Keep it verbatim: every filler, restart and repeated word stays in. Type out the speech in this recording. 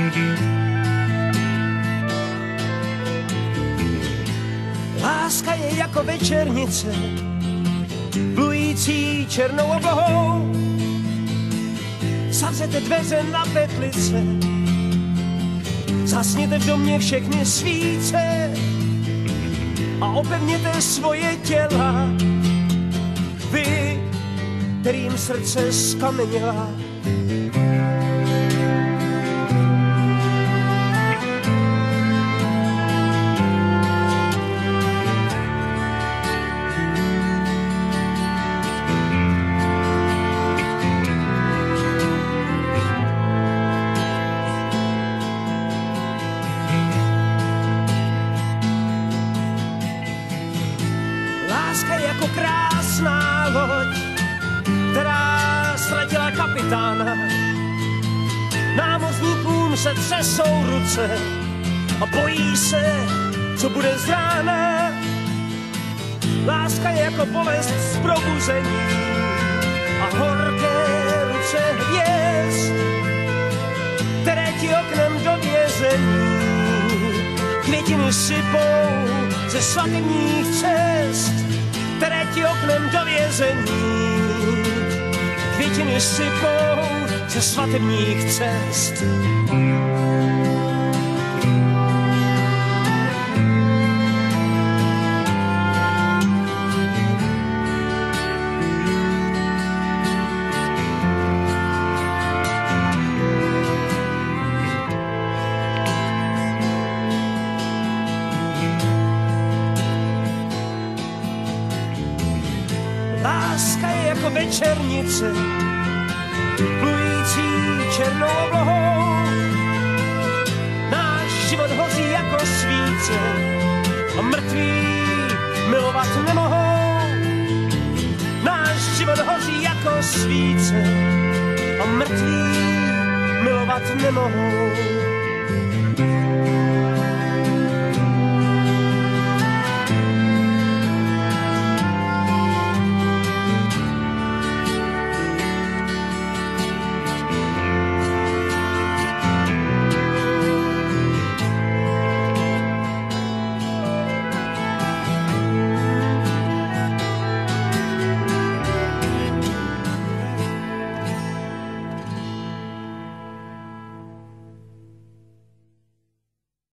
Láska je jako večernice, plující černou oblohou. Zavřete dveře na petlice, zasněte v domě všechny svíce a opevněte svoje těla. Vy, kterým srdce skameněla. Láska je jako krásná loď, která ztratila kapitána. Námořníkům se třesou ruce a bojí se, co bude z rána. Láska je jako bolest z probuzení a horké ruce hvězd, které ti oknem do vězení květiny sypou ze svatebních cest, které ti oknem do vězení květiny sypou ze svatebních cest. Láska je jako večernice, plující černou oblohou. Náš život hoří jako svíce a mrtví milovat nemohou. Náš život hoří jako svíce a mrtví milovat nemohou.